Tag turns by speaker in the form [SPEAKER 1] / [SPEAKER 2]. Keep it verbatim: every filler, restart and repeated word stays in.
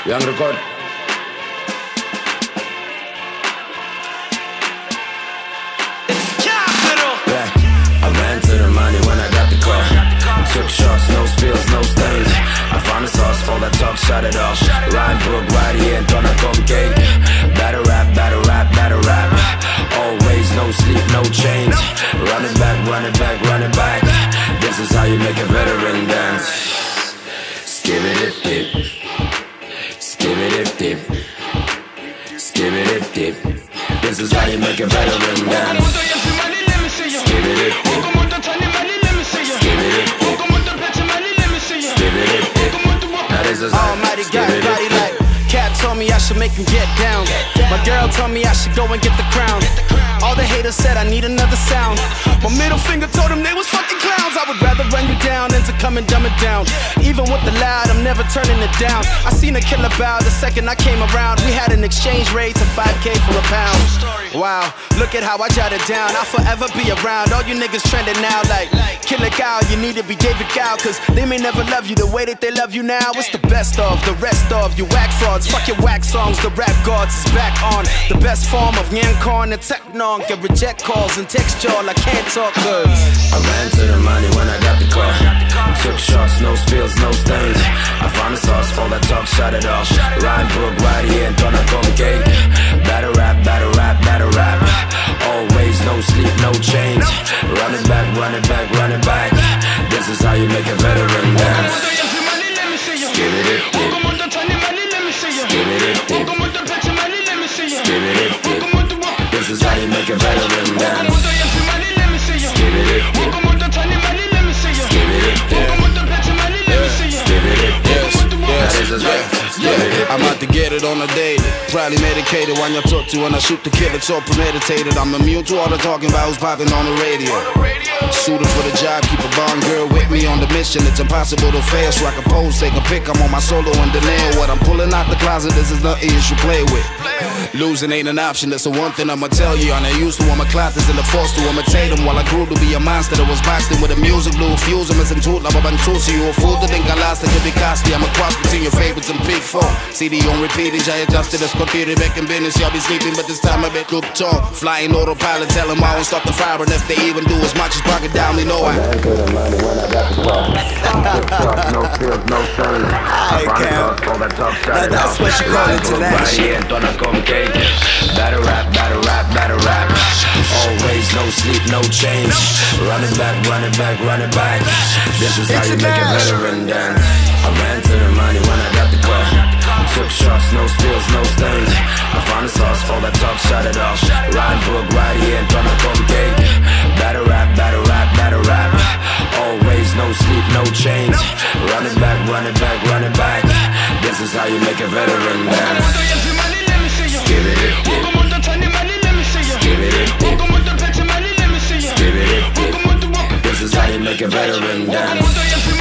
[SPEAKER 1] Young record.
[SPEAKER 2] It's capital.
[SPEAKER 1] Yeah, I ran to the money when I got the car. Took shots, no spills, no stains. I found the sauce, all that talk, shut it off. Rhyme book right here, gonna come cake. Better rap, better rap, better rap. Always no sleep, no change. Run it back, run it back, run it back. This is how you make a veteran dance. Skip it, dip, dip. Skip it, dip, dip. Skip it, dip, dip. This is how you make a veteran dance. Skip it, dip, dip. Skip it, dip, dip. Skip it, dip, dip. Now this is how
[SPEAKER 2] Almighty God, body like Cat told me I should make him get down. My girl told me I should go and get the crown. All the haters said I need another sound. My middle finger told them they was fucking clowns. I would rather run you down than to come and dumb it down. Even with the loud, I'm never turning it down. I seen a killer bow the second I came around. We had an exchange rate to five K for a pound. Wow, look at how I jot it down. I'll forever be around. All you niggas trending now like Killer Cow, you need to be David Gow. Cause they may never love you the way that they love you now. It's the best of, the rest of you whack frauds. Fuck your whack songs, the rap gods is back on. The best form of Nyankorn and Technon. Get reject calls and text y'all, I can't talk cause
[SPEAKER 1] I ran to the money when I got the car. Took shots, no spills, no stains. I found the sauce, all that talk, shut it off. Rhyme book right here, gonna come cake. Better rap, better rap, better rap. Always no sleep, no change. Run it back, run it back, run it back. This is how you make a veteran dance. Skip it, dip, dip. Skip it, dip, dip. Skip it, dip, dip. This is how you make a veteran dance. Skip it, dip, dip. Skip it, dip, dip. Skip it, dip, dip. Now this is right.
[SPEAKER 3] I'm out to get it on a daily. Probably medicated when you talk to when I shoot the kid. It's all premeditated. I'm immune to all the talking about who's popping on the radio. Suited for the job, keep a bond girl with me on the mission. It's impossible to fail, so I can pose, take a pic. I'm on my solo and denial. What I'm pulling out the closet, this is nothing you should play with. Losing ain't an option, that's the one thing I'ma tell you. And I used to want my clotters and the force to imitate them. While I grew to be a monster that was boxed in with the music blue. Fuse them as in tool, I'm a bantusi. You a fool to think I lost, it could be costly. I'm a cross between your favorites and Big Four. C D on repeating, I adjusted a scotty back in business. Y'all be sleeping, but this time I bet look tall. Flying autopilot, tell them I won't stop the fire. And if they even do as much as pocket down, they know I
[SPEAKER 1] ran to the money when I got the car. Took shots, no spills, no stains. I found the sauce, all that talk, shut it off.
[SPEAKER 2] That's what you call international.
[SPEAKER 1] Gonna come cake. Better rap, better rap, better rap. Always no sleep, no change. Run it back, run it back, run it back. This is how you make a veteran dance. I ran to the money when I got the car. Took shots, no spills, no stains. I found the sauce, all that talk, shut it off. Rhyme book right here, gonna come cake. Better rap, better rap, better rap. Always no sleep, no change. Run it back, run it back, run it back. This is how you make a veteran dance. Skip it, dip, dip. Skip it, dip, dip. Skip it, dip, dip. This is how you make a veteran dance.